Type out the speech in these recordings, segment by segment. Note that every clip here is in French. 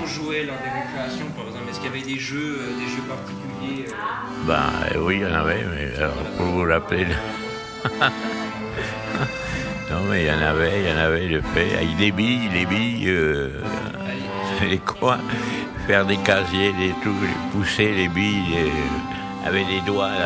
on jouait lors des récréations, par exemple? Est-ce qu'il y avait des jeux particuliers Oui, il y en avait, mais alors, pour vous rappeler... Non, mais il y en avait de fait, avec des billes, les coins, faire des casiers, des trucs, pousser les billes avec les doigts, là.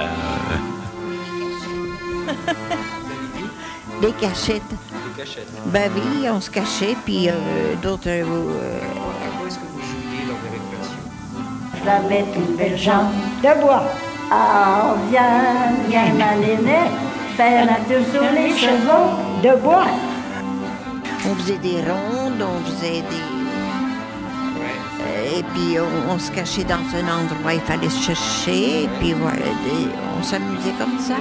Des cachettes. Des cachettes. Ben oui, on se cachait, puis d'autres... À quoi est-ce que vous jouiez lors des récréations? J'avais une belle jambe de bois. Ah, viens, Malinette, faire un tour sur les chevaux de bois. On faisait des rondes, on faisait des... Ouais. Et puis on se cachait dans un endroit, il fallait se chercher, et puis voilà, on s'amusait comme ça.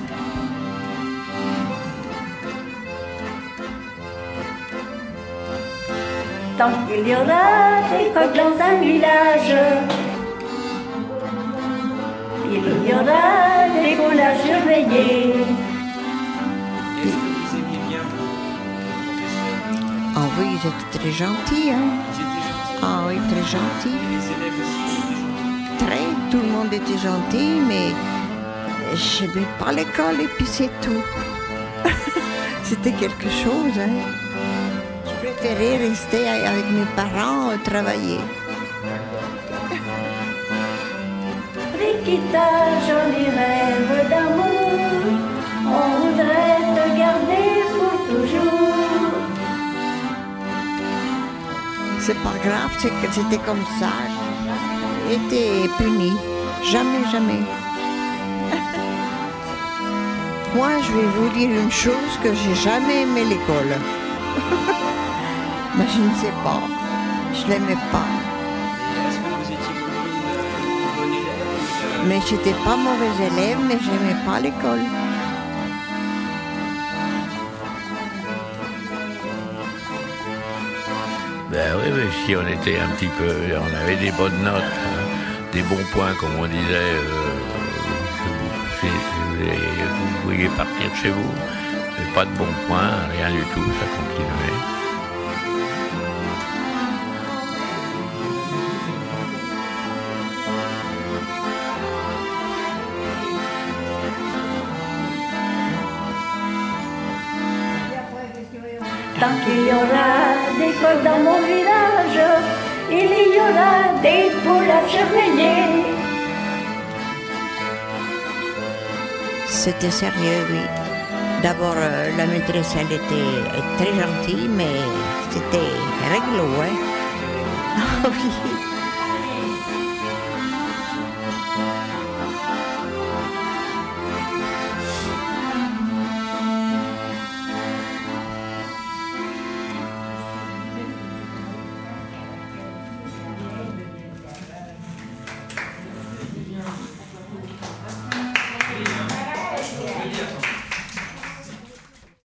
Tant qu'il y aura des coqs dans un village, il y aura des poules à surveiller. Est-ce que vous aimiez bien vos professeurs? Ah oui, ils étaient très gentils, hein. Ils étaient gentils? Ah oui, très gentils. Et les élèves aussi étaient gentils? Très, tout le monde était gentil, mais je n'aimais pas l'école et puis c'est tout. C'était quelque chose, hein. Je préférais rester avec mes parents, travailler. Riquita, joli rêve d'amour, on voudrait te garder pour toujours. C'est pas grave, c'est que c'était comme ça. J'étais punie. Jamais, jamais. Moi, je vais vous dire une chose, que j'ai jamais aimé l'école. Mais je ne sais pas. Je l'aimais pas. Et est-ce que vous étiez une bonne élève? Mais j'étais pas mauvaise élève, mais j'aimais pas l'école. Ben oui, mais si on était un petit peu... On avait des bonnes notes, hein, des bons points, comme on disait. Vous pouviez partir de chez vous, mais pas de bons points, rien du tout, ça continuait. Tant qu'il y aura des coqs dans mon village, il y aura des poules à surveiller. C'était sérieux, oui. D'abord, la maîtresse, elle était très gentille, mais c'était réglo, hein. Ah oui.